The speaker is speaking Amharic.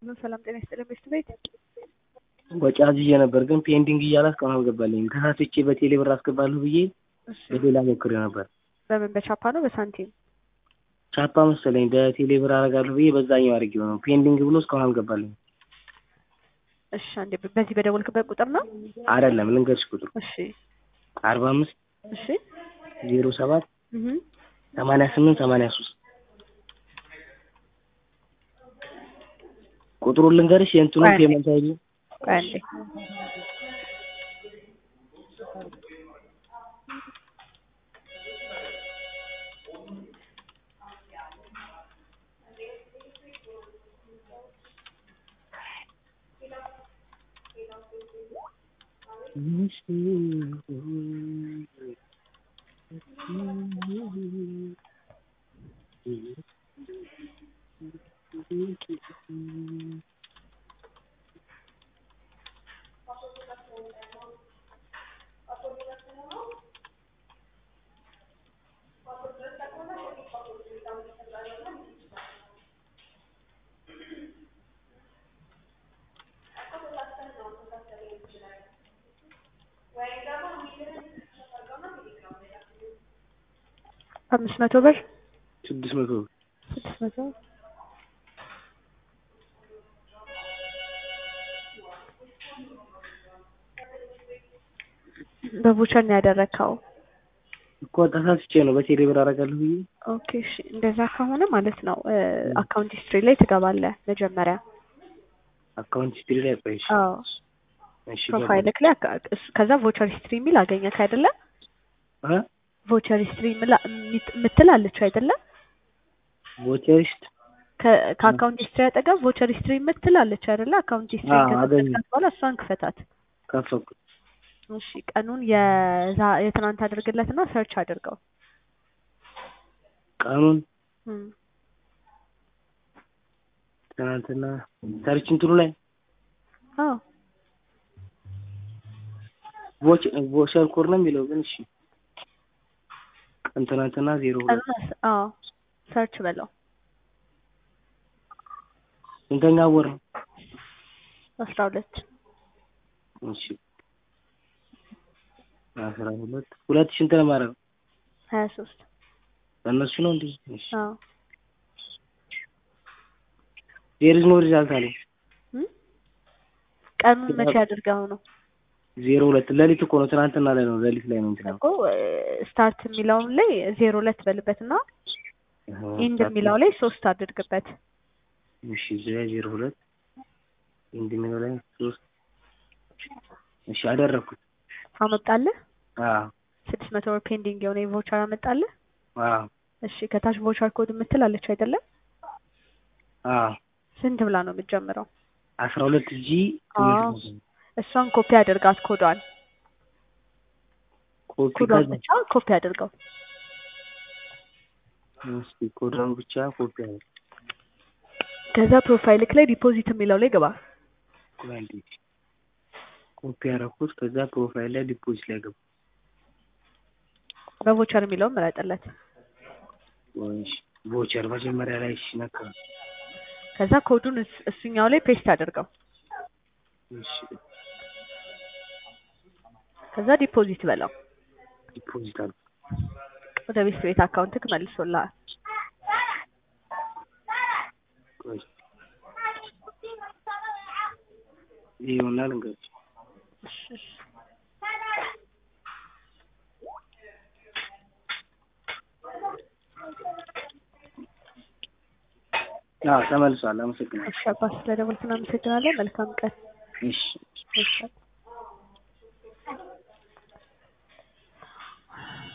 ሰላም ጤና ይስጥልኝ ቤት ቤት ወጪ አዝዤ ነበር ግን ፔንዲንግ እያለ እስካሁን አልገባልኝም። ተሳስቼ በቴሌ ብር አስገባለሁ ብዬ በሌላ ሞክሬ ነበር። በምን በቻፓ ነው በሳንቲም? ቻፓ መሰለኝ በቴሌ ብር አደርጋለሁ ብዬ በዛኛው አድርጌው ነው ፔንዲንግ ብሎ እስካሁን አልገባልኝም። እሺ አንዴ በዚህ በደወልክበት ቁጥር ነው? አይደለም ልንገርሽ ቁጥሩ። እሺ 45 እሺ 07 88 83 ቁጥሩን ልንገርሽ የእንትኑ ፔመንት አይዲ አንዴ አምስት መቶ ብር 600 በቡቸር ነው ያደረከው እኮ ተሳስቼ ነው በቴሌ ብር አደርጋለሁ ብዬ። ኦኬ እሺ እንደዛ ከሆነ ማለት ነው አካውንት ሂስትሪ ላይ ትገባለህ መጀመሪያ አካውንት ሂስትሪ ላይ ቆይሽ። አዎ እሺ ፕሮፋይልክ ላይ ከዛ ቮቸር ሂስትሪ የሚል አገኘክ አይደለ? ቮቸር ሂስትሪ ምትላለች አይደለ? ቮቸር ሂስትሪ ከአካውንት ሂስትሪ አጠገብ ቮቸር ሂስትሪ ምትላለች አይደለ? አካውንት ሂስትሪ ከከፈትካት በኋላ እሷን ክፈታት። ከፈትኩ። እሺ ቀኑን የትናንት አድርግለትና ሰርች አድርገው። ቀኑን ትናንትና ሰርች እንትኑ ላይ አዎ ቮቸር ኮድ ነው የሚለው ግን እሺ ትናንትና 02 አዎ ሰርች በለው። ስንተኛ ወር ነው? 12 እሺ 12 ሁለት ስንት ነው ማለት ነው? 23 በእነሱ ነው እንዴ? እሺ አዎ there is no result አለ። ቀኑን መቼ አድርገው ነው? 02 ሌሊት እኮ ነው ትናንትና ላይ ነው ሌሊት ላይ ነው እንትና እኮ ስታርት የሚለውን ላይ 02 በልበትና ኢንድ የሚለው ላይ 3 አድርግበት። እሺ 02 ኢንድ የሚለው ላይ 3 እሺ አደረኩት። አመጣለህ? አዎ 600 ብር ፔንዲንግ የሆነ ቮቸር አመጣለህ? አዎ እሺ ከታች ቮቸር ኮድ የምትላለች አይደለ? አዎ ስንት ብላ ነው የምትጀምረው? 12 ጂ እሷን ኮፒ አድርጋት ኮዷን ብቻ ኮፒ አድርገው። እስኪ ኮዷን ብቻ ኮፒ አድርገው። ከዛ ፕሮፋይልክ ላይ ዲፖዚት የሚለው ላይ ግባ። ኮፒ አደረኩት። ከዛ ፕሮፋይል ላይ ዲፖዚት ላይ ገባ። በቮቸር የሚለውን ምረጥለት። ቮቸር መጀመሪያ ላይ ነካ። ከዛ ኮዱን እሱኛው ላይ ፔስት አድርገው። እሺ ከዛ ዲፖዚት በለው። ዲፖዚት አለ። ወደ ቤት አካውንትክ መልሶልሃል። ይሆናል እንግዲህ ተመልሷል። አመሰግናለሁ። እሺ አባስ ስለደወልክ እናመሰግናለን። መልካም ቀን። እሺ እሺ